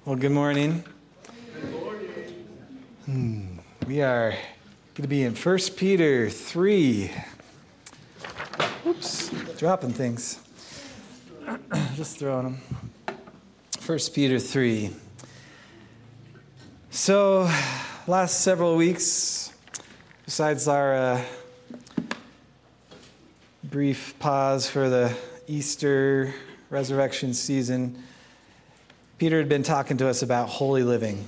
Well, good morning. Good morning. We are going to be in 1 Peter 3. Oops, dropping things. Just throwing them. 1 Peter 3. So, last several weeks, besides our brief pause for the Easter resurrection season, Peter had been talking to us about holy living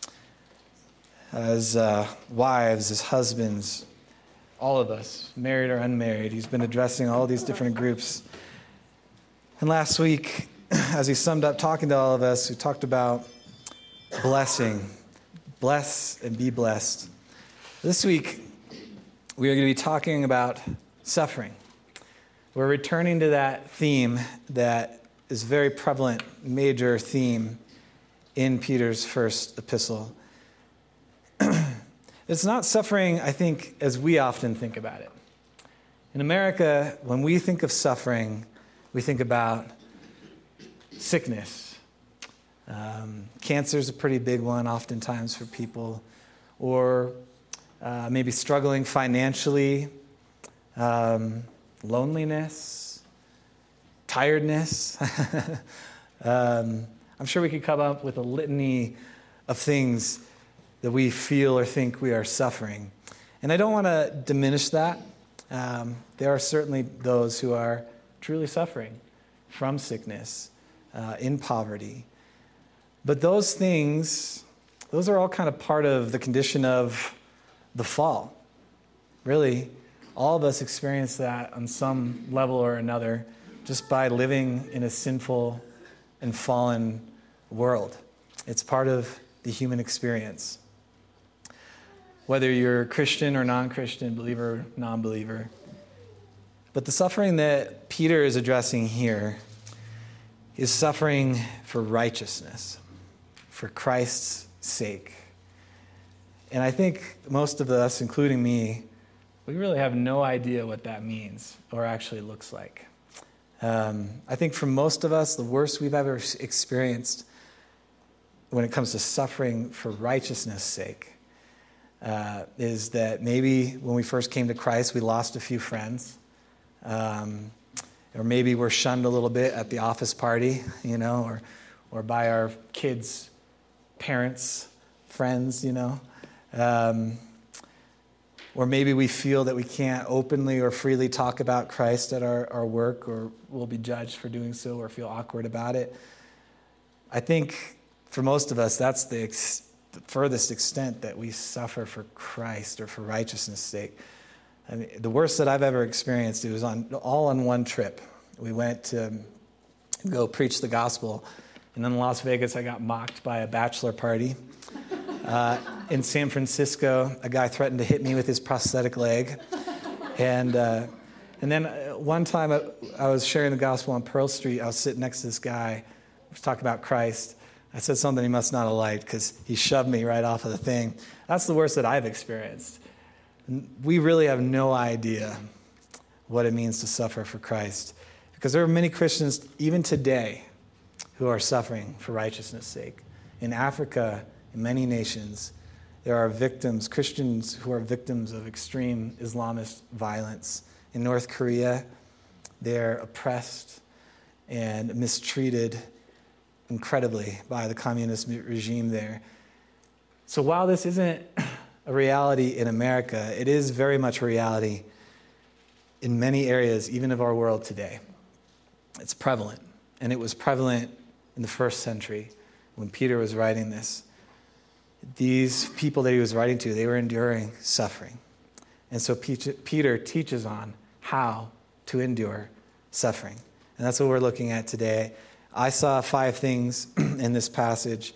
as wives, as husbands, all of us, married or unmarried. He's been addressing all these different groups. And last week, as he summed up talking to all of us, we talked about blessing. Bless and be blessed. This week, we are going to be talking about suffering. We're returning to that theme that is a very prevalent, major theme in Peter's first epistle. It's not suffering, I think, as we often think about it. In America, when we think of suffering, we think about sickness. Cancer is a pretty big one oftentimes for people, or maybe struggling financially, loneliness, tiredness. I'm sure we could come up with a litany of things that we feel or think we are suffering. And I don't want to diminish that. There are certainly those who are truly suffering from sickness, in poverty. But those things, those are all kind of part of the condition of the fall. Really, all of us experience that on some level or another just by living in a sinful and fallen world. It's part of the human experience. Whether you're Christian or non-Christian, believer or non-believer. But the suffering that Peter is addressing here is suffering for righteousness, for Christ's sake. And I think most of us, including me, we really have no idea what that means or actually looks like. I think for most of us, the worst we've ever experienced when it comes to suffering for righteousness' sake is that maybe when we first came to Christ, we lost a few friends. Or maybe we're shunned a little bit at the office party, or by our kids' parents, friends, Or maybe we feel that we can't openly or freely talk about Christ at our work, or we'll be judged for doing so, or feel awkward about it. I think for most of us, that's the furthest extent that we suffer for Christ or for righteousness' sake. I mean, the worst that I've ever experienced, it was all on one trip. We went to go preach the gospel, and in Las Vegas, I got mocked by a bachelor party. In San Francisco, a guy threatened to hit me with his prosthetic leg. And then one time I was sharing the gospel on Pearl Street. I was sitting next to this guy. I was talking about Christ. I said something he must not have liked because he shoved me right off of the thing. That's the worst that I've experienced. We really have no idea what it means to suffer for Christ, because there are many Christians, even today, who are suffering for righteousness' sake. In Africa, in many nations, there are victims, Christians who are victims of extreme Islamist violence. In North Korea, they're oppressed and mistreated incredibly by the communist regime there. So while this isn't a reality in America, it is very much a reality in many areas, even of our world today. It's prevalent, and it was prevalent in the first century when Peter was writing this. These people that he was writing to, they were enduring suffering. And so Peter teaches on how to endure suffering. And that's what we're looking at today. I saw 5 things in this passage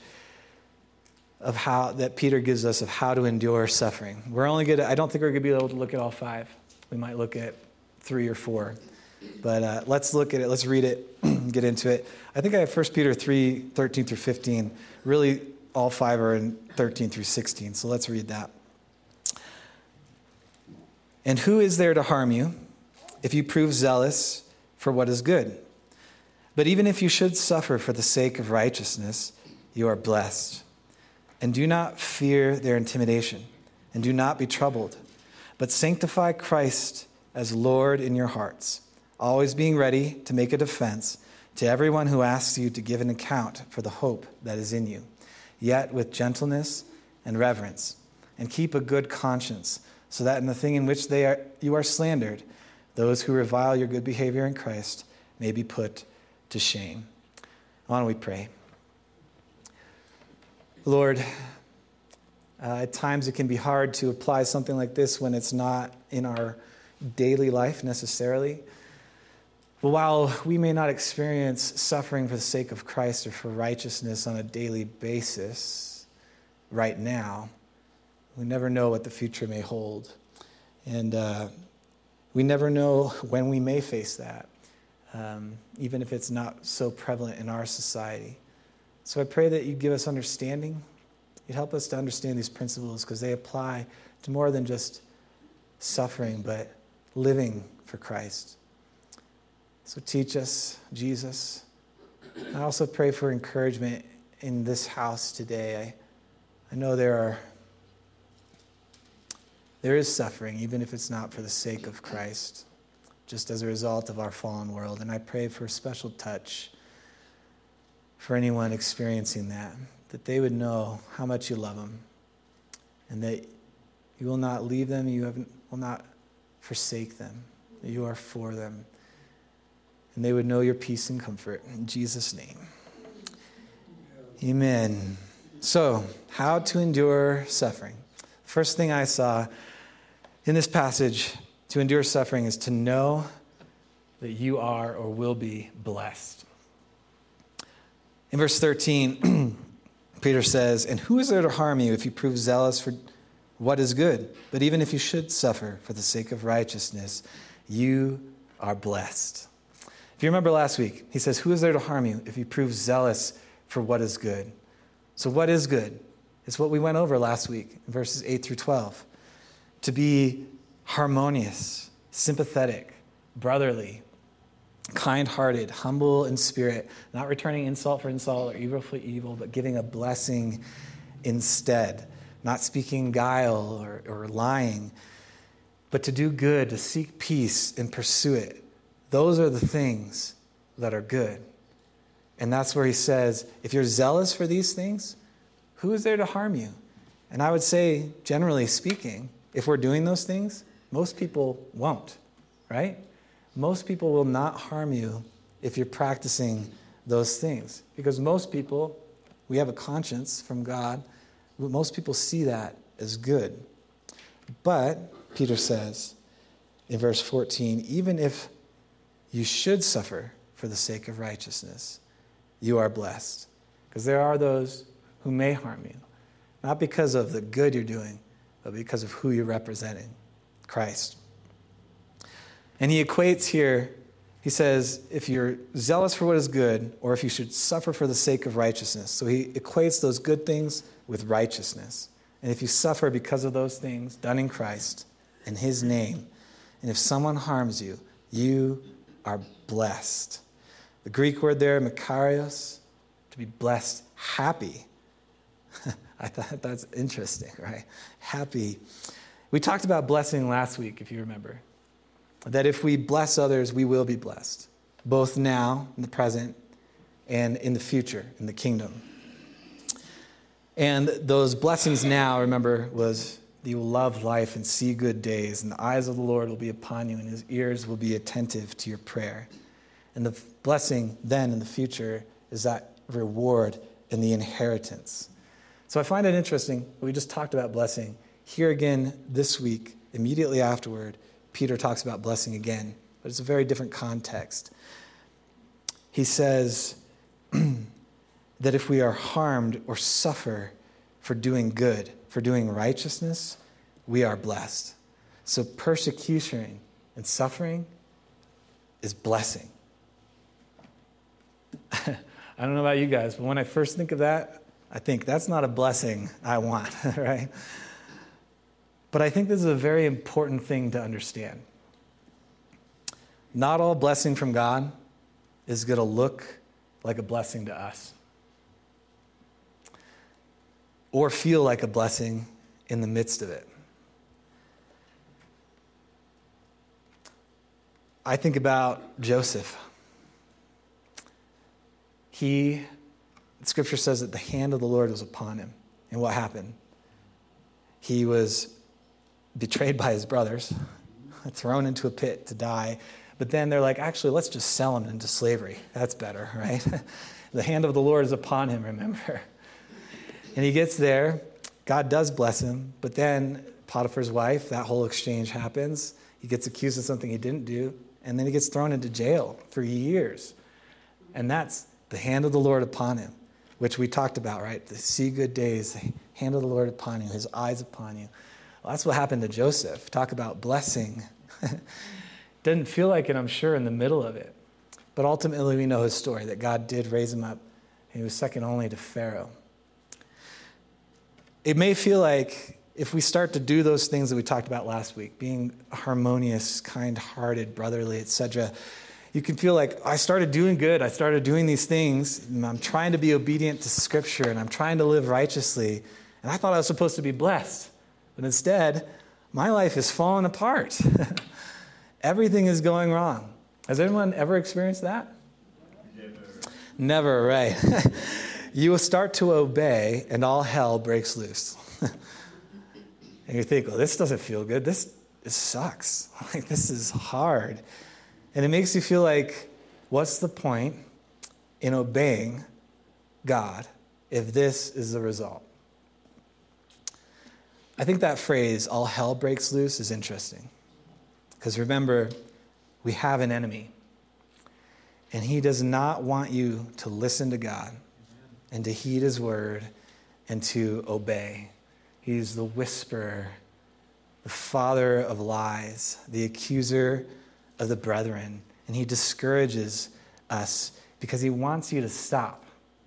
of how that Peter gives us of how to endure suffering. I don't think we're going to be able to look at all 5. We might look at 3 or 4. But let's look at it. Let's read it, get into it. I think I have 1 Peter 3, 13 through 15. Really, all 5 are in 13 through 16, so let's read that. And who is there to harm you if you prove zealous for what is good? But even if you should suffer for the sake of righteousness, you are blessed. And do not fear their intimidation, and do not be troubled, but sanctify Christ as Lord in your hearts, always being ready to make a defense to everyone who asks you to give an account for the hope that is in you, yet with gentleness and reverence, and keep a good conscience, so that in the thing in which you are slandered, those who revile your good behavior in Christ may be put to shame. Why don't we pray? Lord, at times it can be hard to apply something like this when it's not in our daily life necessarily. But while we may not experience suffering for the sake of Christ or for righteousness on a daily basis right now, we never know what the future may hold. And we never know when we may face that, even if it's not so prevalent in our society. So I pray that you give us understanding. You'd help us to understand these principles because they apply to more than just suffering, but living for Christ. So teach us, Jesus. I also pray for encouragement in this house today. I know there is suffering, even if it's not for the sake of Christ, just as a result of our fallen world. And I pray for a special touch for anyone experiencing that they would know how much you love them, and that you will not leave them, will not forsake them, that you are for them, and they would know your peace and comfort. In Jesus' name, amen. So, how to endure suffering. First thing I saw in this passage, to endure suffering, is to know that you are or will be blessed. In verse 13, Peter says, "And who is there to harm you if you prove zealous for what is good? But even if you should suffer for the sake of righteousness, you are blessed." If you remember last week, he says, who is there to harm you if you prove zealous for what is good? So what is good? It's what we went over last week in verses 8 through 12. To be harmonious, sympathetic, brotherly, kind-hearted, humble in spirit, not returning insult for insult or evil for evil, but giving a blessing instead, not speaking guile or lying, but to do good, to seek peace and pursue it. Those are the things that are good. And that's where he says, if you're zealous for these things, who is there to harm you? And I would say, generally speaking, if we're doing those things, most people won't, right? Most people will not harm you if you're practicing those things. Because most people, we have a conscience from God. Most people see that as good. But, Peter says in verse 14, even if you should suffer for the sake of righteousness, you are blessed. Because there are those who may harm you. Not because of the good you're doing, but because of who you're representing, Christ. And he equates here, he says, if you're zealous for what is good, or if you should suffer for the sake of righteousness. So he equates those good things with righteousness. And if you suffer because of those things done in Christ, in his name, and if someone harms you, you are blessed. The Greek word there, makarios, to be blessed, happy. I thought that's interesting, right? Happy. We talked about blessing last week, if you remember. That if we bless others, we will be blessed, both now, in the present, and in the future, in the kingdom. And those blessings now, remember, was that you will love life and see good days, and the eyes of the Lord will be upon you, and his ears will be attentive to your prayer. And the blessing then in the future is that reward and the inheritance. So I find it interesting, we just talked about blessing. Here again this week, immediately afterward, Peter talks about blessing again, but it's a very different context. He says that if we are harmed or suffer for doing good, for doing righteousness, we are blessed. So persecution and suffering is blessing. I don't know about you guys, but when I first think of that, I think that's not a blessing I want, right? But I think this is a very important thing to understand. Not all blessing from God is going to look like a blessing to us. or feel like a blessing in the midst of it. I think about Joseph. Scripture says that the hand of the Lord was upon him. And what happened? He was betrayed by his brothers, thrown into a pit to die. But then they're like, actually, let's just sell him into slavery. That's better, right? The hand of the Lord is upon him, remember? And he gets there. God does bless him. But then Potiphar's wife, that whole exchange happens. He gets accused of something he didn't do. And then he gets thrown into jail for years. And that's the hand of the Lord upon him, which we talked about, right? The see good days, the hand of the Lord upon you, his eyes upon you. Well, that's what happened to Joseph. Talk about blessing. Didn't feel like it, I'm sure, in the middle of it. But ultimately, we know his story, that God did raise him up. And he was second only to Pharaoh. It may feel like if we start to do those things that we talked about last week, being harmonious, kind-hearted, brotherly, etc., you can feel like, I started doing good. I started doing these things. And I'm trying to be obedient to Scripture, and I'm trying to live righteously. And I thought I was supposed to be blessed. But instead, my life is falling apart. Everything is going wrong. Has anyone ever experienced that? Never, right. You will start to obey, and all hell breaks loose. And you think, well, this doesn't feel good. This sucks. Like, this is hard. And it makes you feel like, what's the point in obeying God if this is the result? I think that phrase, all hell breaks loose, is interesting. Because remember, we have an enemy. And he does not want you to listen to God and to heed his word and to obey. He's the whisperer, the father of lies, the accuser of the brethren. And he discourages us because he wants you to stop.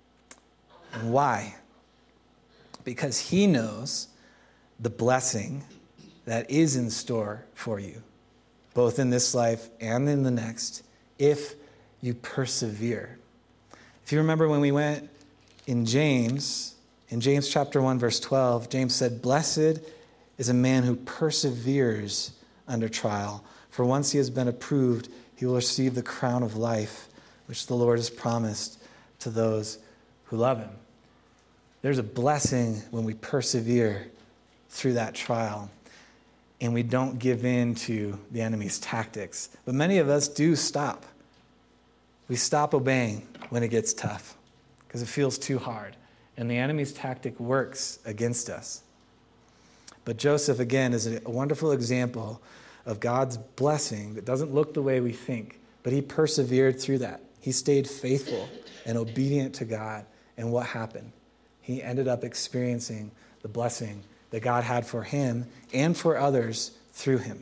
And why? Because he knows the blessing that is in store for you, both in this life and in the next, if you persevere. If you remember when we went in James chapter 1, verse 12, James said, "Blessed is a man who perseveres under trial, for once he has been approved, he will receive the crown of life, which the Lord has promised to those who love him." There's a blessing when we persevere through that trial and we don't give in to the enemy's tactics. But many of us do stop. We stop obeying when it gets tough because it feels too hard. And the enemy's tactic works against us. But Joseph, again, is a wonderful example of God's blessing that doesn't look the way we think, but he persevered through that. He stayed faithful and obedient to God. And what happened? He ended up experiencing the blessing that God had for him and for others through him.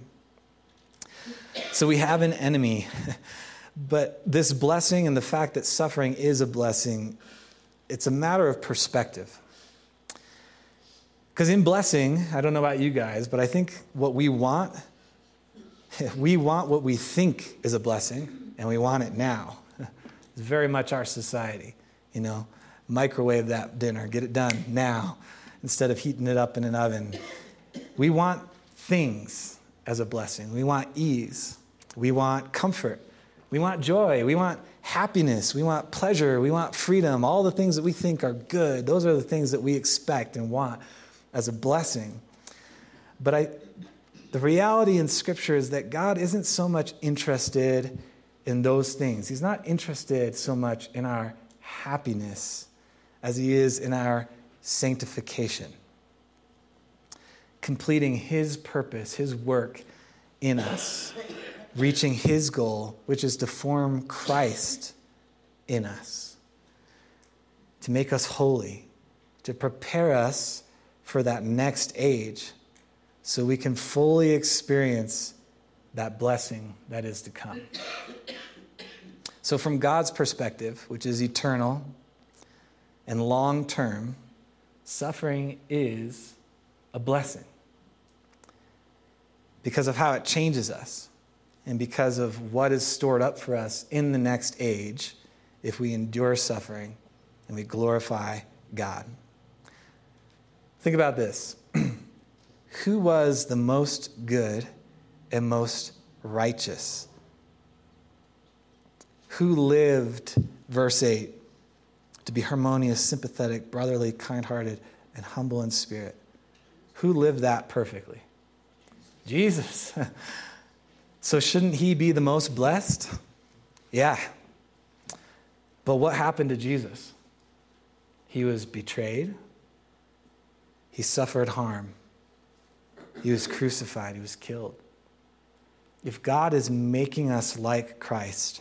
So we have an enemy, but this blessing and the fact that suffering is a blessing, it's a matter of perspective. Because in blessing, I don't know about you guys, but I think what we want what we think is a blessing, and we want it now. It's very much our society, microwave that dinner, get it done now, instead of heating it up in an oven. We want things as a blessing. We want ease. We want comfort. We want joy. We want happiness. We want pleasure. We want freedom. All the things that we think are good, those are the things that we expect and want as a blessing. But the reality in Scripture is that God isn't so much interested in those things. He's not interested so much in our happiness as he is in our sanctification, completing his purpose, his work in us, reaching his goal, which is to form Christ in us, to make us holy, to prepare us for that next age so we can fully experience that blessing that is to come. So from God's perspective, which is eternal and long-term, suffering is a blessing because of how it changes us and because of what is stored up for us in the next age if we endure suffering and we glorify God. Think about this. Who was the most good and most righteous? Who lived, verse 8, to be harmonious, sympathetic, brotherly, kind-hearted, and humble in spirit? Who lived that perfectly? Jesus. So shouldn't he be the most blessed? Yeah. But what happened to Jesus? He was betrayed. He suffered harm. He was crucified. He was killed. If God is making us like Christ,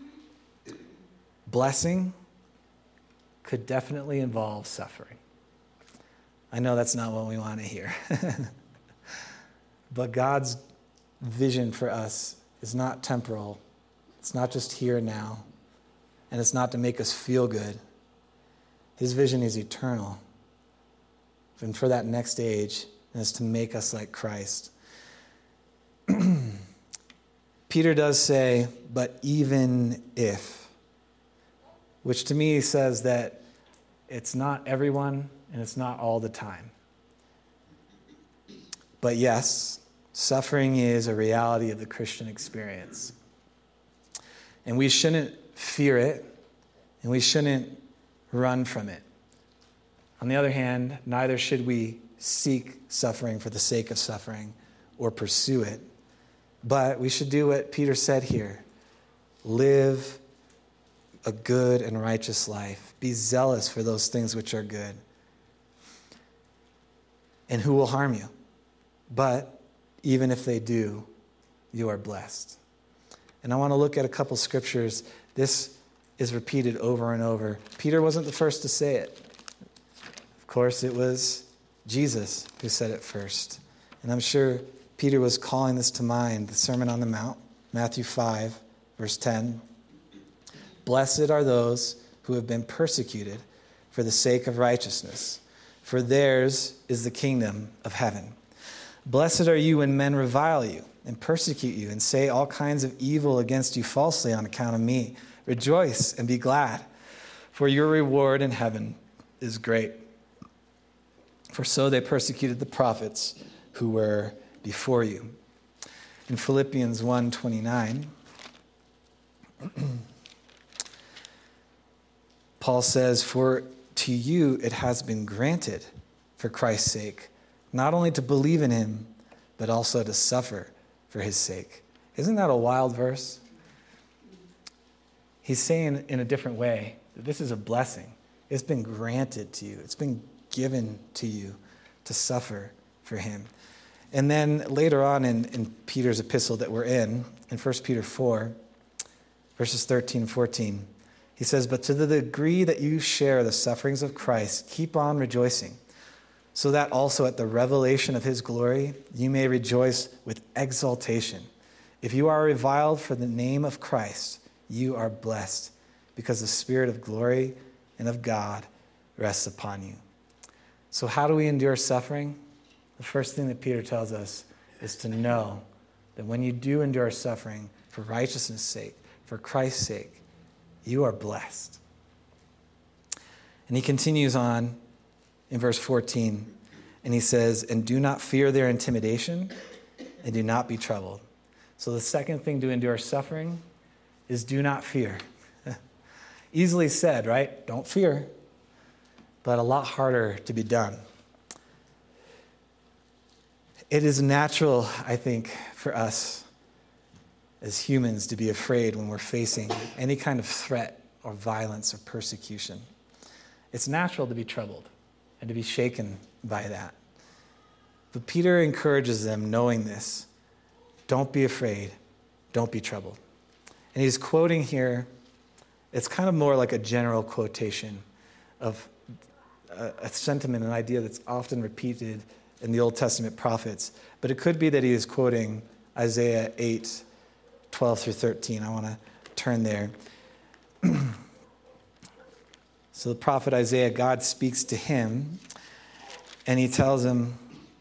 blessing could definitely involve suffering. I know that's not what we want to hear. But God's vision for us is not temporal. It's not just here and now. And it's not to make us feel good. His vision is eternal. And for that next age, and is to make us like Christ. Peter does say, but even if, which to me says that it's not everyone and it's not all the time. But yes, suffering is a reality of the Christian experience. And we shouldn't fear it, and we shouldn't run from it. On the other hand, neither should we seek suffering for the sake of suffering or pursue it. But we should do what Peter said here. Live a good and righteous life. Be zealous for those things which are good. And who will harm you? But even if they do, you are blessed. And I want to look at a couple scriptures. This is repeated over and over. Peter wasn't the first to say it. Of course, it was Jesus who said it first. And I'm sure Peter was calling this to mind, the Sermon on the Mount, Matthew 5, verse 10. Blessed are those who have been persecuted for the sake of righteousness, for theirs is the kingdom of heaven. Blessed are you when men revile you and persecute you and say all kinds of evil against you falsely on account of me. Rejoice and be glad, for your reward in heaven is great. For so they persecuted the prophets who were before you. In Philippians 1:29, Paul says, for to you it has been granted for Christ's sake, not only to believe in him, but also to suffer for his sake. Isn't that a wild verse? He's saying in a different way that this is a blessing. It's been granted to you. It's been given to you to suffer for him. And then later on in Peter's epistle that we're in 1 Peter 4, verses 13 and 14, he says, but to the degree that you share the sufferings of Christ, keep on rejoicing, so that also at the revelation of his glory, you may rejoice with exultation. If you are reviled for the name of Christ, you are blessed, because the Spirit of glory and of God rests upon you. So how do we endure suffering? The first thing that Peter tells us is to know that when you do endure suffering for righteousness' sake, for Christ's sake, you are blessed. And he continues on in verse 14, and he says, and do not fear their intimidation, and do not be troubled. So the second thing to endure suffering is do not fear. Easily said, right? Don't fear. But a lot harder to be done. It is natural, I think, for us as humans to be afraid when we're facing any kind of threat or violence or persecution. It's natural to be troubled and to be shaken by that. But Peter encourages them, knowing this, don't be afraid, don't be troubled. And he's quoting here, it's kind of more like a general quotation of a sentiment, an idea that's often repeated in the Old Testament prophets. But it could be that he is quoting Isaiah 8, 12 through 13. I want to turn there. So the prophet Isaiah, God speaks to him, and he tells him,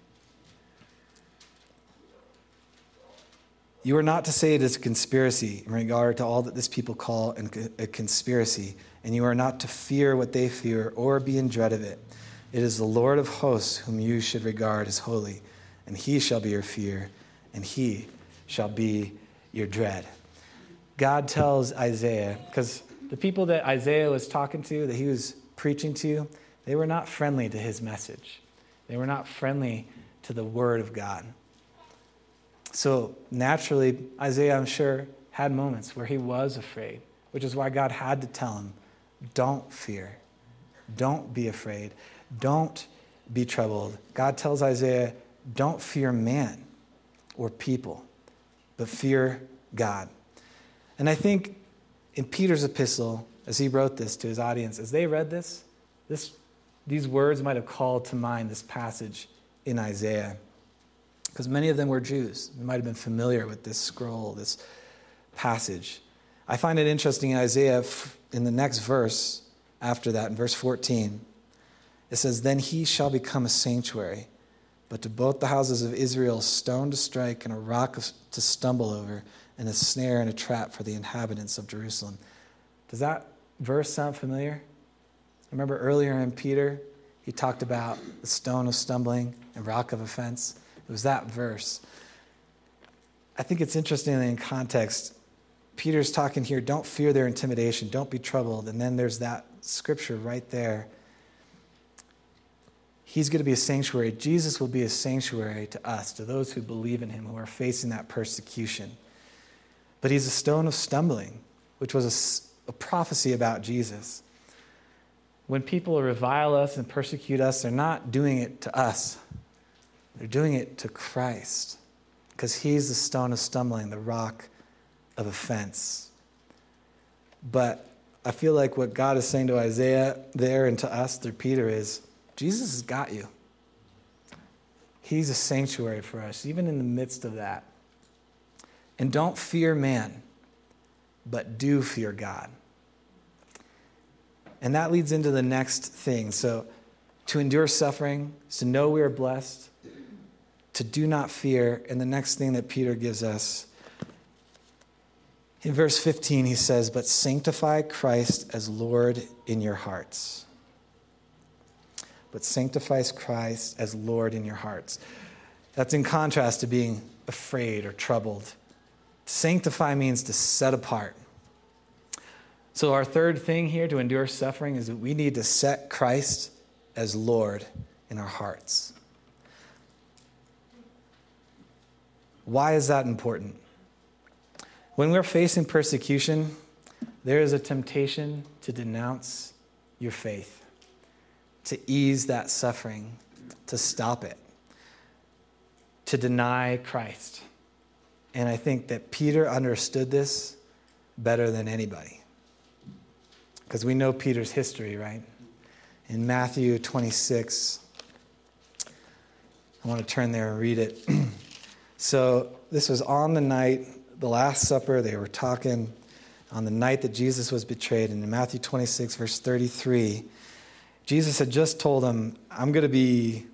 you are not to say it is a conspiracy in regard to all that this people call a conspiracy, and you are not to fear what they fear or be in dread of it. It is the Lord of hosts whom you should regard as holy, and he shall be your fear, and he shall be your dread. God tells Isaiah, because the people that Isaiah was talking to, that he was preaching to, they were not friendly to his message. They were not friendly to the word of God. So naturally, Isaiah, I'm sure, had moments where he was afraid, which is why God had to tell him, don't fear. Don't be afraid. Don't be troubled. God tells Isaiah, don't fear man or people, but fear God. And I think in Peter's epistle, as he wrote this to his audience, as they read these words might have called to mind this passage in Isaiah, because many of them were Jews. They might have been familiar with this scroll, this passage. I find it interesting in Isaiah, in the next verse after that, in verse 14, it says, then he shall become a sanctuary, but to both the houses of Israel, stone to strike and a rock to stumble over, and a snare and a trap for the inhabitants of Jerusalem. Does that verse sound familiar? Remember earlier in Peter, he talked about the stone of stumbling and rock of offense. It was that verse. I think it's interesting in context. Peter's talking here, don't fear their intimidation, don't be troubled. And then there's that scripture right there. He's going to be a sanctuary. Jesus will be a sanctuary to us, to those who believe in him, who are facing that persecution. But he's a stone of stumbling, which was a prophecy about Jesus. When people revile us and persecute us, they're not doing it to us. They're doing it to Christ, because he's the stone of stumbling, the rock of offense. But I feel like what God is saying to Isaiah there and to us through Peter is, Jesus has got you. He's a sanctuary for us, even in the midst of that. And don't fear man, but do fear God. And that leads into the next thing. So to endure suffering is to know we are blessed, to do not fear. And the next thing that Peter gives us, in verse 15, he says, but sanctify Christ as Lord in your hearts. But sanctify Christ as Lord in your hearts. That's in contrast to being afraid or troubled. To sanctify means to set apart. So our third thing here to endure suffering is that we need to set Christ as Lord in our hearts. Why is that important? When we're facing persecution, there is a temptation to denounce your faith, to ease that suffering, to stop it, to deny Christ. And I think that Peter understood this better than anybody, because we know Peter's history, right? In Matthew 26, I want to turn there and read it. So this was on the night, the Last Supper. They were talking on the night that Jesus was betrayed. And in Matthew 26, verse 33, Jesus had just told them, I'm going to be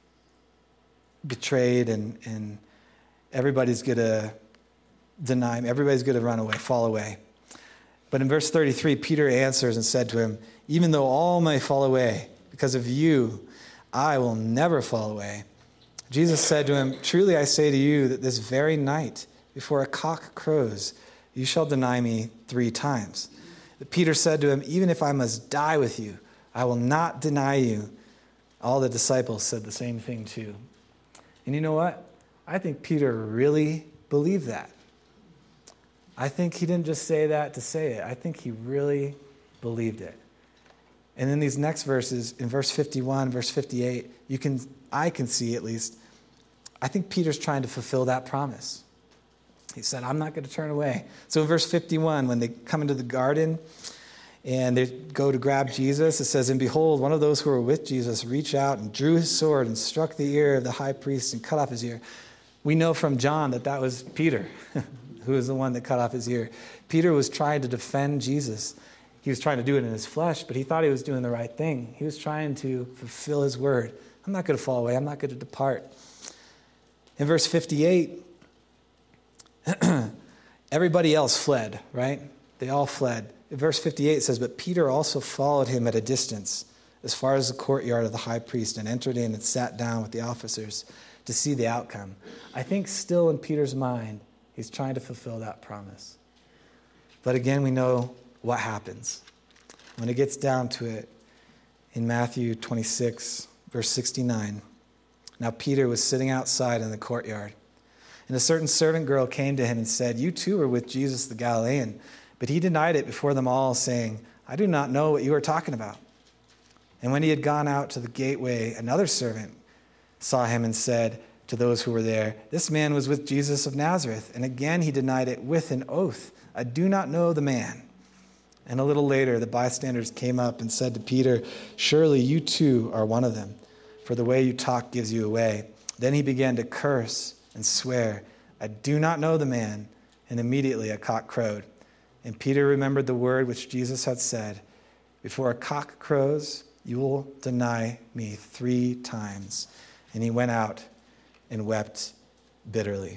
betrayed and everybody's going to deny me. Everybody's going to run away, fall away. But in verse 33, Peter answers and said to him, even though all may fall away because of you, I will never fall away. Jesus said to him, truly I say to you that this very night, before a cock crows, you shall deny me 3 times. But Peter said to him, even if I must die with you, I will not deny you. All the disciples said the same thing too. And you know what? I think Peter really believed that. I think he didn't just say that to say it. I think he really believed it. And in these next verses, in verse 51, verse 58, I can see at least, I think Peter's trying to fulfill that promise. He said, I'm not going to turn away. So in verse 51, when they come into the garden and they go to grab Jesus, it says, and behold, one of those who were with Jesus reached out and drew his sword and struck the ear of the high priest and cut off his ear. We know from John that was Peter, who was the one that cut off his ear. Peter was trying to defend Jesus. He was trying to do it in his flesh, but he thought he was doing the right thing. He was trying to fulfill his word. I'm not going to fall away. I'm not going to depart. In verse 58, everybody else fled, right? They all fled. In verse 58 it says, but Peter also followed him at a distance as far as the courtyard of the high priest and entered in and sat down with the officers to see the outcome. I think still in Peter's mind, he's trying to fulfill that promise. But again, we know what happens. When it gets down to it, in Matthew 26, verse 69, now Peter was sitting outside in the courtyard, and a certain servant girl came to him and said, "You too are with Jesus the Galilean." But he denied it before them all, saying, "I do not know what you are talking about." And when he had gone out to the gateway, another servant saw him and said to those who were there, "This man was with Jesus of Nazareth." And again he denied it with an oath, "I do not know the man." And a little later the bystanders came up and said to Peter, "Surely you too are one of them, for the way you talk gives you away." Then he began to curse and swear, "I do not know the man." And immediately a cock crowed. And Peter remembered the word which Jesus had said, "Before a cock crows, you will deny me 3 times." And he went out and wept bitterly.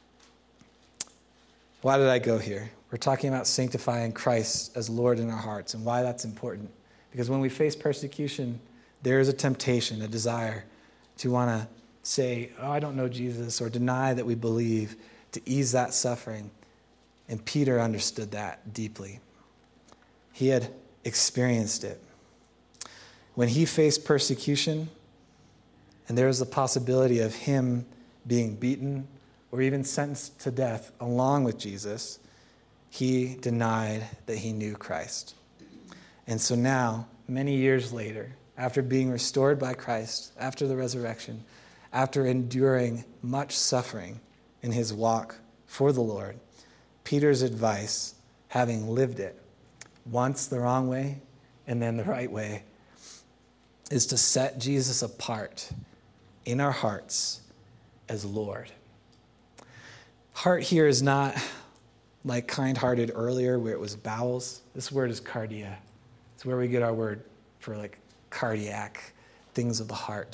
Why did I go here? We're talking about sanctifying Christ as Lord in our hearts and why that's important. Because when we face persecution, there is a temptation, a desire to want to say, "Oh, I don't know Jesus," or deny that we believe, to ease that suffering. And Peter understood that deeply. He had experienced it. When he faced persecution, and there was the possibility of him being beaten or even sentenced to death along with Jesus, he denied that he knew Christ. And so now, many years later, after being restored by Christ, after the resurrection, after enduring much suffering in his walk for the Lord, Peter's advice, having lived it once the wrong way and then the right way, is to set Jesus apart in our hearts as Lord. Heart here is not like kind-hearted earlier where it was bowels. This word is cardia. It's where we get our word for like cardiac things of the heart.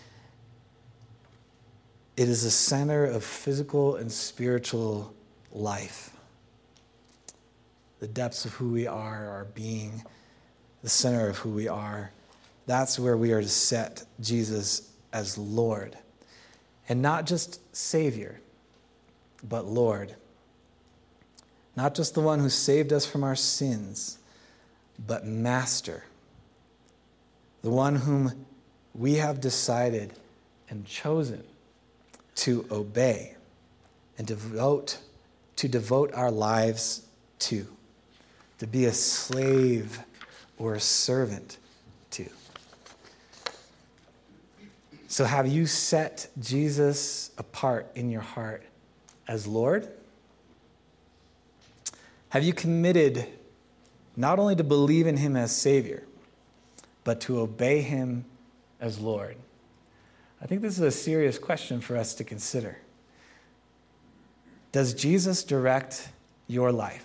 It is the center of physical and spiritual life. The depths of who we are, our being, the center of who we are. That's where we are to set Jesus as Lord. And not just Savior, but Lord. Not just the one who saved us from our sins, but Master. The one whom we have decided and chosen to obey and to devote our lives to be a slave or a servant to. So have you set Jesus apart in your heart as Lord? Have you committed not only to believe in him as Savior, but to obey him as Lord? I think this is a serious question for us to consider. Does Jesus direct your life?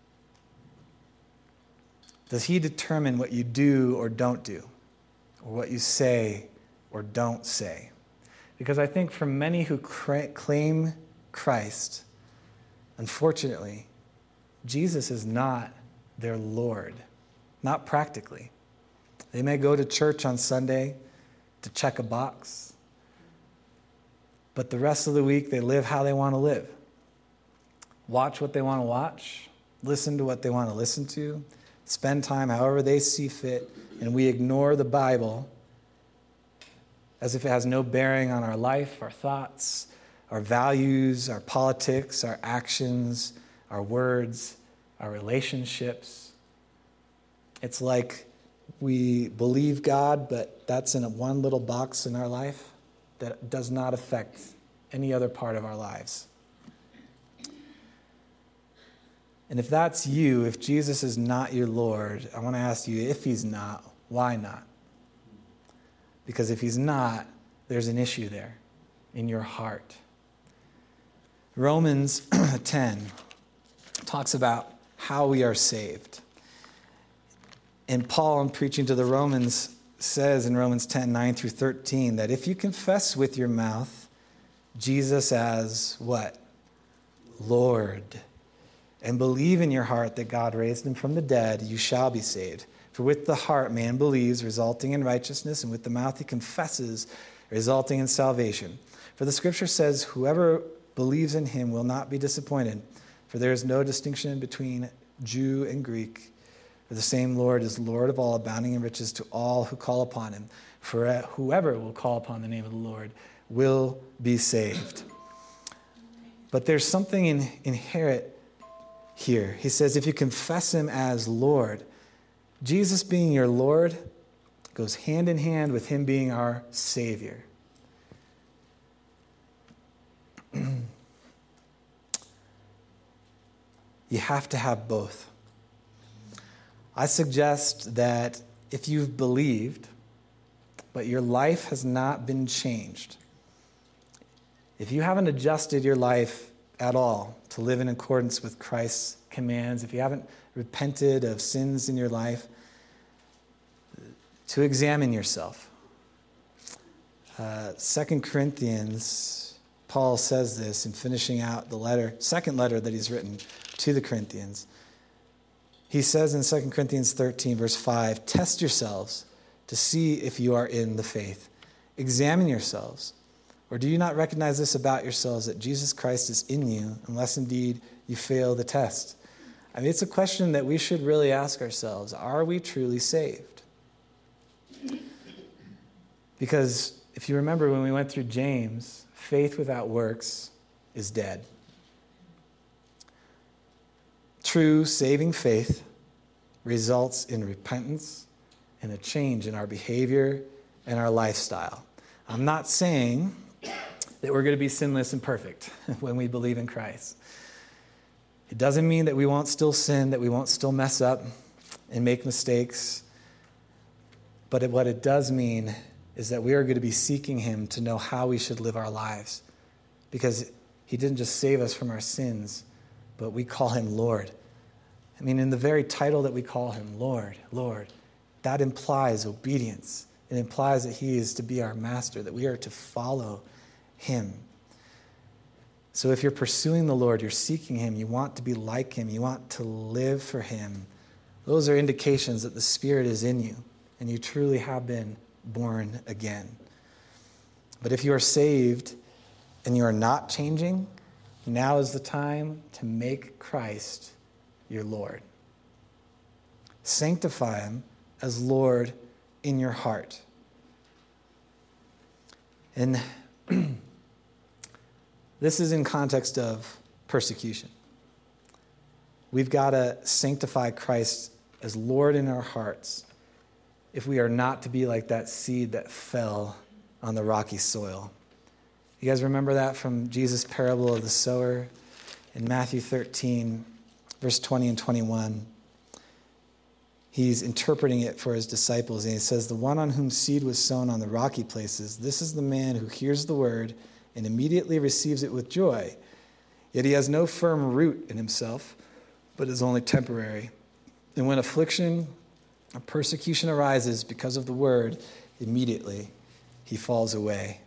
Does he determine what you do or don't do, or what you say or don't say? Because I think for many who claim Christ, unfortunately, Jesus is not their Lord, not practically. They may go to church on Sunday to check a box, but the rest of the week they live how they want to live. Watch what they want to watch, listen to what they want to listen to, spend time however they see fit, and we ignore the Bible as if it has no bearing on our life, our thoughts, our values, our politics, our actions, our words, our relationships. It's like we believe God, but that's in one little box in our life that does not affect any other part of our lives. And if that's you, if Jesus is not your Lord, I want to ask you, if he's not, why not? Because if he's not, there's an issue there in your heart. Romans 10 talks about how we are saved. And Paul, in preaching to the Romans, says in Romans 10, 9 through 13, that if you confess with your mouth Jesus as what? Lord, and believe in your heart that God raised him from the dead, you shall be saved. For with the heart man believes, resulting in righteousness, and with the mouth he confesses, resulting in salvation. For the scripture says, whoever believes in him will not be disappointed, for there is no distinction between Jew and Greek. For the same Lord is Lord of all, abounding in riches to all who call upon him. For whoever will call upon the name of the Lord will be saved. But there's something inherent here. He says, if you confess him as Lord, Jesus being your Lord goes hand in hand with him being our Savior. You have to have both. I suggest that if you've believed, but your life has not been changed, if you haven't adjusted your life at all to live in accordance with Christ's commands, if you haven't repented of sins in your life, to examine yourself. 2 Corinthians, Paul says this in finishing out the second letter that he's written to the Corinthians. He says in 2 Corinthians 13, verse 5, test yourselves to see if you are in the faith. Examine yourselves. Or do you not recognize this about yourselves, that Jesus Christ is in you, unless indeed you fail the test? I mean, it's a question that we should really ask ourselves. Are we truly saved? Because if you remember when we went through James, faith without works is dead. True saving faith results in repentance and a change in our behavior and our lifestyle. I'm not saying that we're going to be sinless and perfect when we believe in Christ. It doesn't mean that we won't still sin, that we won't still mess up and make mistakes. But what it does mean is that we are going to be seeking him to know how we should live our lives. Because he didn't just save us from our sins, but we call him Lord. I mean, in the very title that we call him, Lord, Lord, that implies obedience. It implies that he is to be our master, that we are to follow him. So if you're pursuing the Lord, you're seeking him, you want to be like him, you want to live for him, those are indications that the Spirit is in you and you truly have been born again. But if you are saved and you are not changing, now is the time to make Christ your Lord. Sanctify him as Lord in your heart. And this is in context of persecution. We've got to sanctify Christ as Lord in our hearts if we are not to be like that seed that fell on the rocky soil. You guys remember that from Jesus' parable of the sower in Matthew 13, verse 20 and 21. He's interpreting it for his disciples, and he says, the one on whom seed was sown on the rocky places, this is the man who hears the word and immediately receives it with joy. Yet he has no firm root in himself, but is only temporary. And when affliction or persecution arises because of the word, immediately he falls away.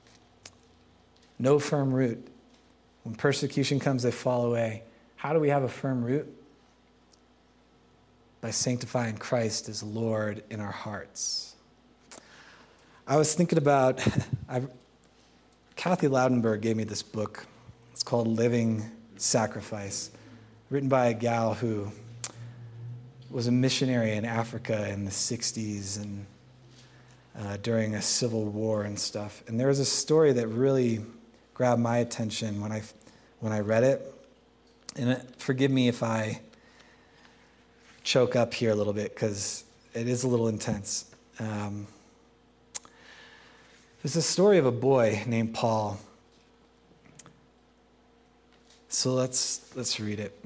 No firm root. When persecution comes, they fall away. How do we have a firm root? By sanctifying Christ as Lord in our hearts. I was thinking about, Kathy Loudenberg gave me this book. It's called Living Sacrifice, written by a gal who was a missionary in Africa in the 60s and during a civil war and stuff. And there was a story that really grabbed my attention when I read it. And forgive me if I choke up here a little bit because it is a little intense. There's a story of a boy named Paul. So let's read it.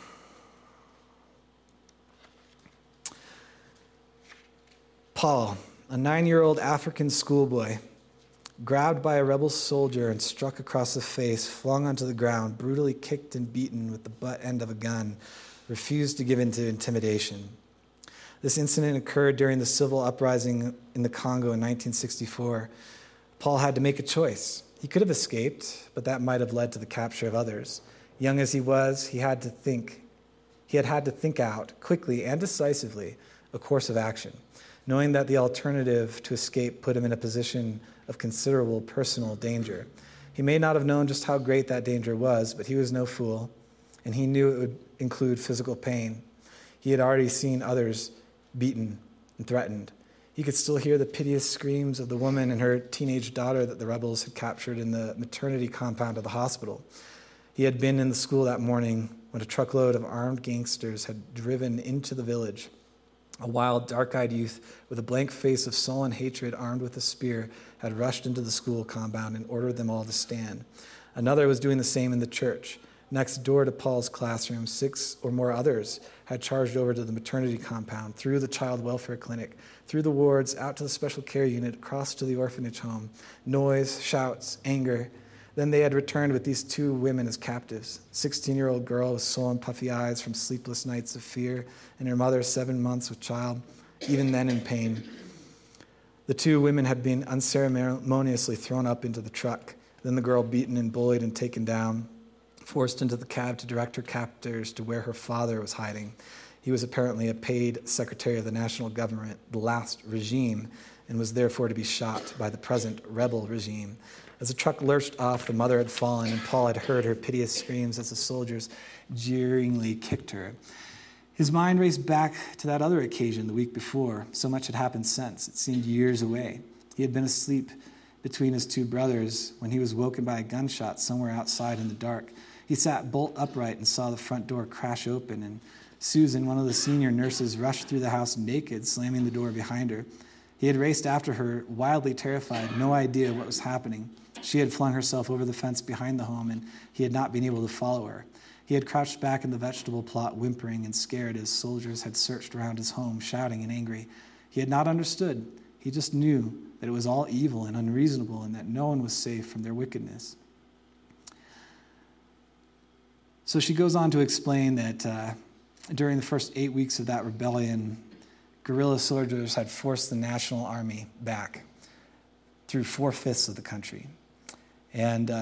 Paul, a 9-year-old African schoolboy, grabbed by a rebel soldier and struck across the face, flung onto the ground, brutally kicked and beaten with the butt end of a gun, refused to give in to intimidation. This incident occurred during the civil uprising in the Congo in 1964. Paul had to make a choice. He could have escaped, but that might have led to the capture of others. Young as he was, he had to think out quickly and decisively a course of action, knowing that the alternative to escape put him in a position of considerable personal danger. He may not have known just how great that danger was, but he was no fool, and he knew it would include physical pain. He had already seen others beaten and threatened. He could still hear the piteous screams of the woman and her teenage daughter that the rebels had captured in the maternity compound of the hospital. He had been in the school that morning when a truckload of armed gangsters had driven into the village. A wild, dark-eyed youth with a blank face of sullen hatred armed with a spear had rushed into the school compound and ordered them all to stand. Another was doing the same in the church. Next door to Paul's classroom, 6 or more others had charged over to the maternity compound, through the child welfare clinic, through the wards, out to the special care unit, across to the orphanage home. Noise, shouts, anger. Then they had returned with these 2 women as captives. 16-year-old girl with swollen, puffy eyes from sleepless nights of fear, and her mother, 7 months with child, even then in pain. The 2 women had been unceremoniously thrown up into the truck. Then the girl beaten and bullied and taken down, forced into the cab to direct her captors to where her father was hiding. He was apparently a paid secretary of the national government, the last regime, and was therefore to be shot by the present rebel regime. As the truck lurched off, the mother had fallen, and Paul had heard her piteous screams as the soldiers jeeringly kicked her. His mind raced back to that other occasion the week before. So much had happened since. It seemed years away. He had been asleep between his 2 brothers when he was woken by a gunshot somewhere outside in the dark. He sat bolt upright and saw the front door crash open, and Susan, one of the senior nurses, rushed through the house naked, slamming the door behind her. He had raced after her, wildly terrified, no idea what was happening. She had flung herself over the fence behind the home, and he had not been able to follow her. He had crouched back in the vegetable plot, whimpering and scared as soldiers had searched around his home, shouting and angry. He had not understood. He just knew that it was all evil and unreasonable, and that no one was safe from their wickedness. So she goes on to explain that during the first 8 weeks of that rebellion, guerrilla soldiers had forced the National Army back through 4/5 of the country. And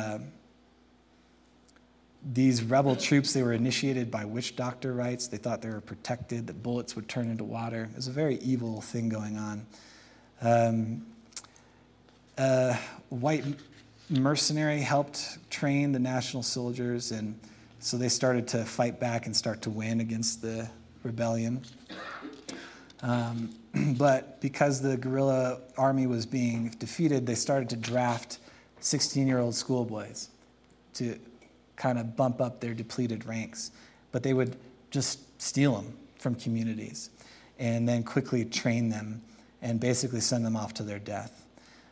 these rebel troops, they were initiated by witch doctor rites. They thought they were protected, that bullets would turn into water. It was a very evil thing going on. A white mercenary helped train the national soldiers, and so they started to fight back and start to win against the rebellion. But because the guerrilla army was being defeated, they started to draft 16-year-old schoolboys to kind of bump up their depleted ranks. But they would just steal them from communities and then quickly train them and basically send them off to their death.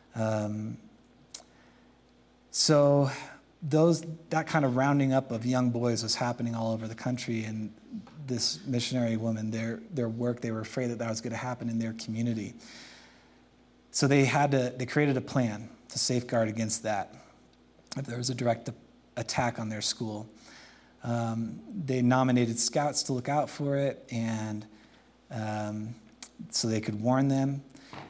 So that kind of rounding up of young boys was happening all over the country, and this missionary woman, their work, they were afraid that was going to happen in their community. So they created a plan to safeguard against that. If there was a direct attack on their school, they nominated scouts to look out for it, and so they could warn them.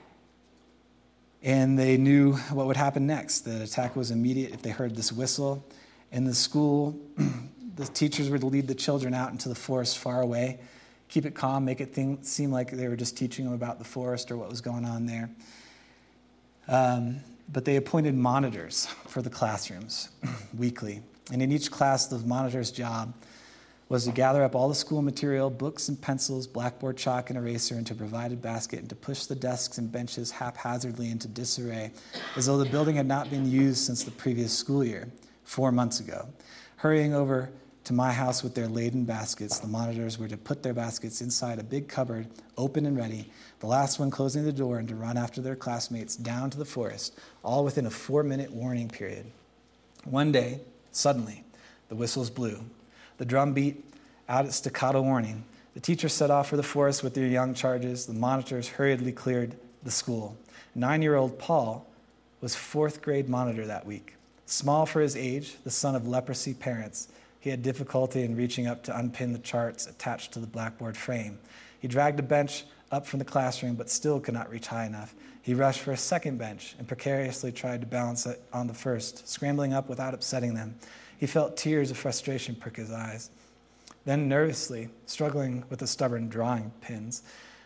And they knew what would happen next. The attack was immediate if they heard this whistle. In the school, the teachers were to lead the children out into the forest far away, keep it calm, make it seem like they were just teaching them about the forest or what was going on there. But they appointed monitors for the classrooms weekly. And in each class, the monitor's job was to gather up all the school material, books and pencils, blackboard chalk and eraser into a provided basket, and to push the desks and benches haphazardly into disarray, as though the building had not been used since the previous school year, 4 months ago. Hurrying over to my house with their laden baskets, the monitors were to put their baskets inside a big cupboard, open and ready, the last one closing the door, and to run after their classmates down to the forest, all within a 4-minute warning period. One day, suddenly, the whistles blew. The drum beat out its staccato warning. The teachers set off for the forest with their young charges. The monitors hurriedly cleared the school. 9-year-old Paul was 4th grade monitor that week. Small for his age, the son of leprosy parents, he had difficulty in reaching up to unpin the charts attached to the blackboard frame. He dragged a bench up from the classroom, but still could not reach high enough. He rushed for a second bench and precariously tried to balance it on the first, scrambling up without upsetting them. He felt tears of frustration prick his eyes. Then nervously, struggling with the stubborn drawing pins,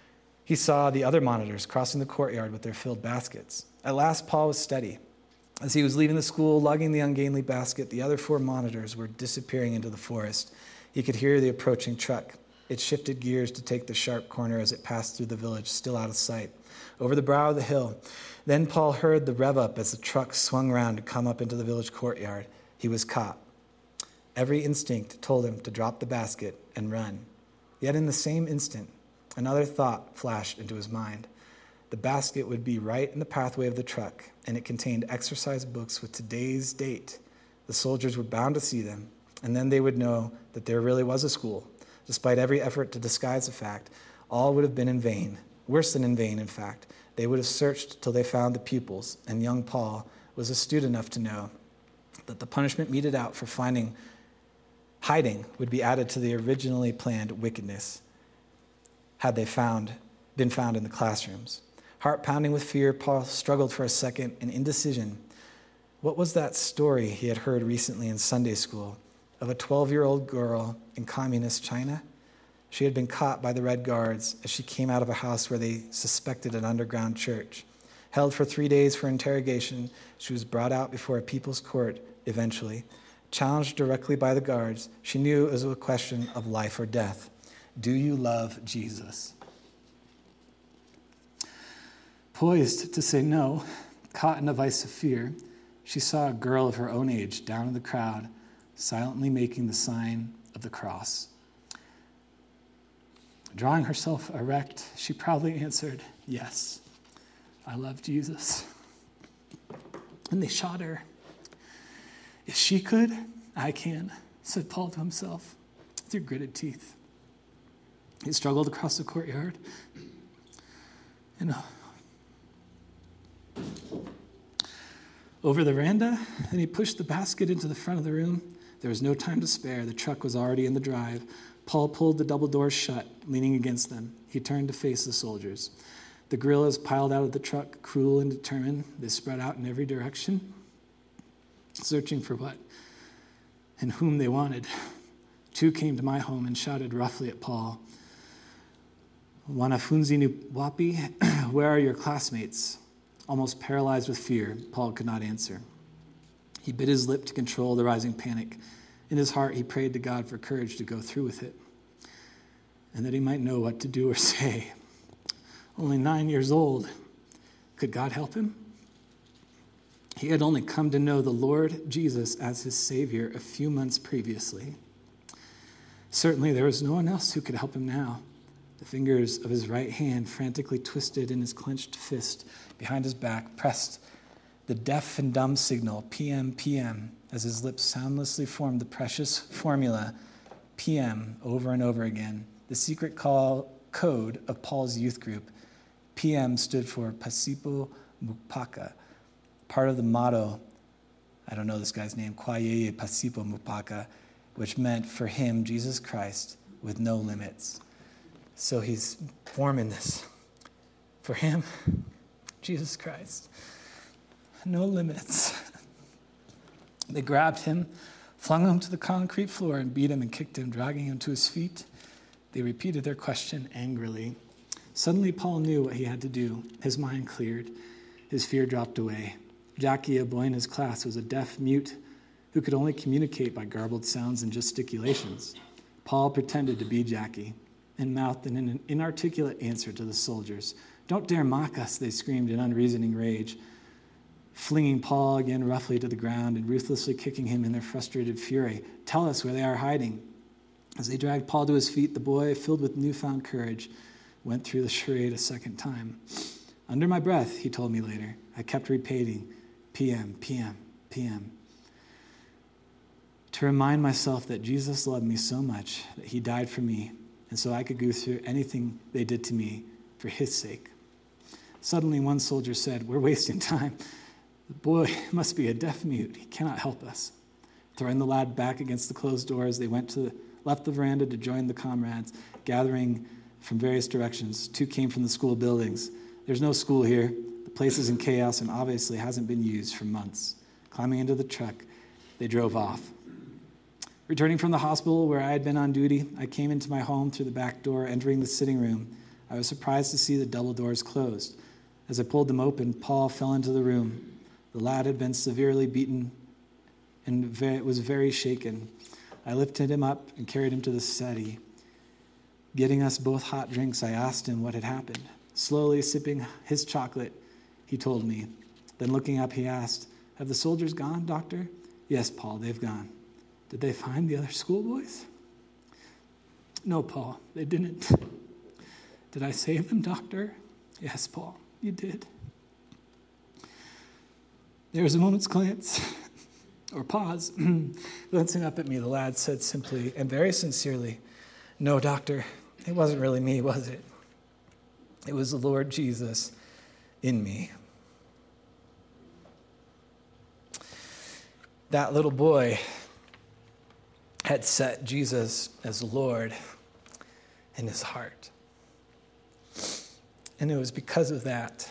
He saw the other monitors crossing the courtyard with their filled baskets. At last, Paul was steady. As he was leaving the school, lugging the ungainly basket, the other 4 monitors were disappearing into the forest. He could hear the approaching truck. It shifted gears to take the sharp corner as it passed through the village, still out of sight, over the brow of the hill. Then Paul heard the rev up as the truck swung around to come up into the village courtyard. He was caught. Every instinct told him to drop the basket and run. Yet in the same instant, another thought flashed into his mind. The basket would be right in the pathway of the truck, and it contained exercise books with today's date. The soldiers were bound to see them, and then they would know that there really was a school. Despite every effort to disguise the fact, all would have been in vain. Worse than in vain, in fact. They would have searched till they found the pupils, and young Paul was astute enough to know that the punishment meted out for hiding would be added to the originally planned wickedness had they been found in the classrooms. Heart pounding with fear, Paul struggled for a second in indecision. What was that story he had heard recently in Sunday school of a 12-year-old girl in communist China? She had been caught by the Red Guards as she came out of a house where they suspected an underground church. Held for 3 days for interrogation, she was brought out before a people's court eventually. Challenged directly by the guards, she knew it was a question of life or death. Do you love Jesus? Poised to say no, caught in a vice of fear, she saw a girl of her own age down in the crowd, silently making the sign of the cross. Drawing herself erect, she proudly answered, "Yes, I love Jesus." And they shot her. If she could, I can, said Paul to himself through gritted teeth. He struggled across the courtyard and over the veranda, and he pushed the basket into the front of the room. There was no time to spare. The truck was already in the drive. Paul pulled the double doors shut, leaning against them. He turned to face the soldiers. The guerrillas piled out of the truck, cruel and determined. They spread out in every direction, searching for what and whom they wanted. 2 came to my home and shouted roughly at Paul, "Wanafunzi Wapi, where are your classmates?" Almost paralyzed with fear, Paul could not answer. He bit his lip to control the rising panic. In his heart, he prayed to God for courage to go through with it, and that he might know what to do or say. Only 9 years old. Could God help him? He had only come to know the Lord Jesus as his Savior a few months previously. Certainly, there was no one else who could help him now. The fingers of his right hand, frantically twisted in his clenched fist behind his back, pressed the deaf and dumb signal, PM, PM, as his lips soundlessly formed the precious formula, PM, over and over again. The secret code of Paul's youth group. PM stood for Pasipo Mupaka, part of the motto, I don't know this guy's name, Kwayeye Pasipo Mupaka, which meant for him, Jesus Christ, with no limits. So he's forming this. For him, Jesus Christ, no limits. They grabbed him, flung him to the concrete floor, and beat him and kicked him, dragging him to his feet. They repeated their question angrily. Suddenly, Paul knew what he had to do. His mind cleared. His fear dropped away. Jackie, a boy in his class, was a deaf mute who could only communicate by garbled sounds and gesticulations. Paul pretended to be Jackie and mouthed an inarticulate answer to the soldiers. "Don't dare mock us," they screamed in unreasoning rage, flinging Paul again roughly to the ground and ruthlessly kicking him in their frustrated fury. "Tell us where they are hiding." As they dragged Paul to his feet, the boy, filled with newfound courage, went through the charade a second time. Under my breath, he told me later, I kept repeating, PM, PM, PM, to remind myself that Jesus loved me so much that he died for me, and so I could go through anything they did to me for his sake. Suddenly, one soldier said, "We're wasting time. The boy must be a deaf mute. He cannot help us." Throwing the lad back against the closed doors, they left the veranda to join the comrades, gathering from various directions. 2 came from the school buildings. There's no school here. The place is in chaos and obviously hasn't been used for months. Climbing into the truck, they drove off. Returning from the hospital where I had been on duty, I came into my home through the back door, entering the sitting room. I was surprised to see the double doors closed. As I pulled them open, Paul fell into the room. The lad had been severely beaten and was very shaken. I lifted him up and carried him to the study. Getting us both hot drinks, I asked him what had happened. Slowly sipping his chocolate, he told me. Then looking up, he asked, "Have the soldiers gone, doctor?" "Yes, Paul, they've gone." "Did they find the other schoolboys?" "No, Paul, they didn't." "Did I save them, doctor?" "Yes, Paul, you did." There was a moment's glance, or pause. Glancing up at me, the lad said simply and very sincerely, "No, doctor, it wasn't really me, was it? It was the Lord Jesus in me." That little boy had set Jesus as Lord in his heart. And it was because of that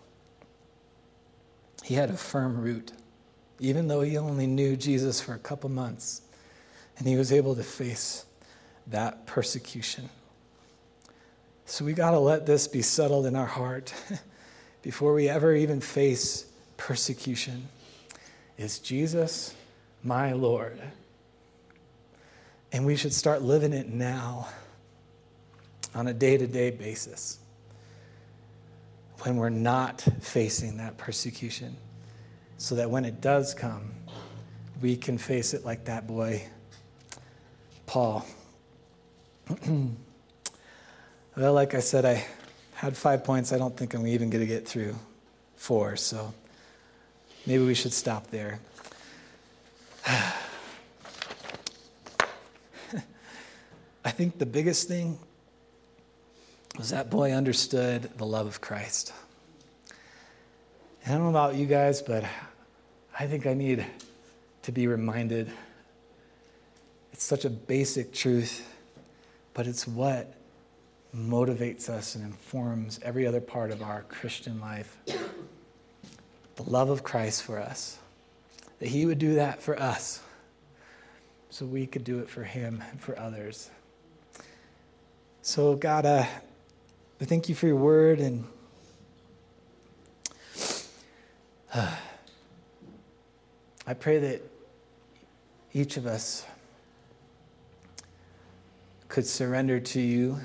he had a firm root, even though he only knew Jesus for a couple months, and he was able to face that persecution. So we got to let this be settled in our heart before we ever even face persecution. Is Jesus my Lord? And we should start living it now on a day-to-day basis when we're not facing that persecution, so that when it does come, we can face it like that boy, Paul. Well, like I said, I had 5 points. I don't think I'm even going to get through 4, so maybe we should stop there. I think the biggest thing was that boy understood the love of Christ. And I don't know about you guys, but I think I need to be reminded. It's such a basic truth, but it's what motivates us and informs every other part of our Christian life. The love of Christ for us. That he would do that for us so we could do it for him and for others. So God, I thank you for your word, and I pray that each of us could surrender to you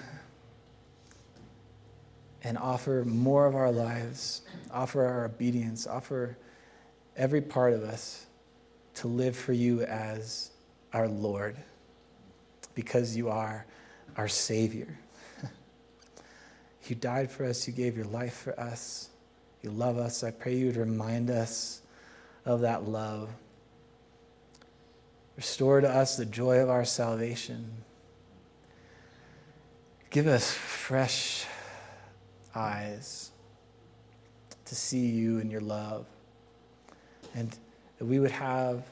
and offer more of our lives, offer our obedience, offer every part of us to live for you as our Lord, because you are our Savior. You died for us. You gave your life for us. You love us. I pray you would remind us of that love. Restore to us the joy of our salvation. Give us fresh eyes to see you and your love. And that we would have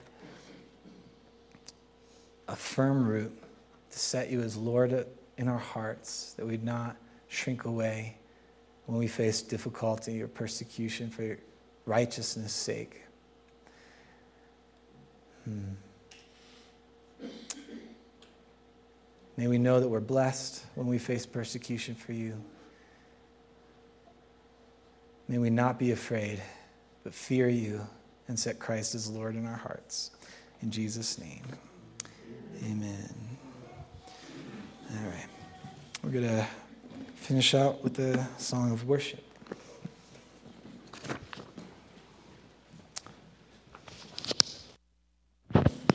a firm root to set you as Lord in our hearts, that we'd not shrink away when we face difficulty or persecution for your righteousness' sake. May we know that we're blessed when we face persecution for you. May we not be afraid, but fear you and set Christ as Lord in our hearts. In Jesus' name, amen. All right. We're going to finish out with the song of worship.